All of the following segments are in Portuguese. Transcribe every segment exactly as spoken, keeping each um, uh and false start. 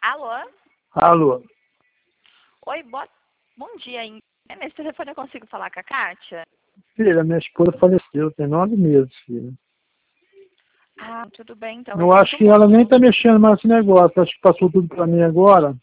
Alô? Alô? Oi, boa... bom dia. Hein? Nesse telefone eu consigo falar com a Kátia? Filha, minha esposa faleceu, tem nove meses, filha. Ah, tudo bem, então. Eu Eu acho sinto que ela nem muito. tá mexendo mais nesse negócio, acho que passou tudo pra mim agora.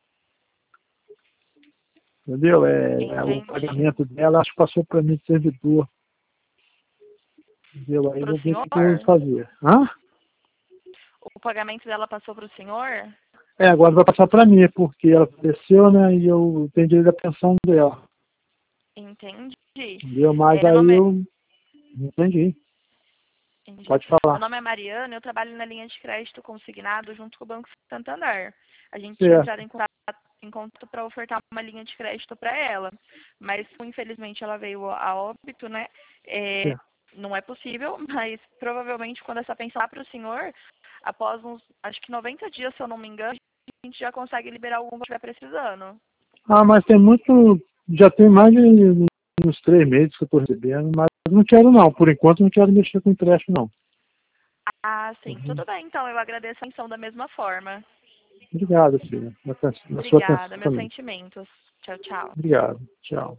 Entendeu? É, é o Entendi. pagamento dela, acho que passou pra mim de servidor. Entendeu? Aí eu Pro vou ver o senhor? que que eu vou fazer. Hã? O pagamento dela passou pro senhor? É, agora vai passar pra mim, porque ela faleceu, né? E eu tenho direito à pensão dela. Entendi. Entendeu? Mas É, meu aí nome é... eu entendi. Entendi. Pode Meu falar. nome é Mariana, eu trabalho na linha de crédito consignado junto com o Banco Santander. A gente tinha Certo. entrado em contato em contato para ofertar uma linha de crédito para ela, mas infelizmente ela veio a óbito, né? É, Certo. não é possível, mas provavelmente quando essa pensão lá para o senhor, após uns, acho que noventa dias, se eu não me engano, a gente já consegue liberar algum que estiver precisando. Ah, mas tem muito. Já tem mais de uns três meses que eu estou recebendo, mas não quero não. Por enquanto não quero mexer com empréstimo, não. Ah, sim, Uhum. tudo bem, então eu agradeço a atenção da mesma forma. Obrigado, filha. Na, aten- na sua Obrigada, atenção meus também. sentimentos. Tchau, tchau. Obrigado. Tchau.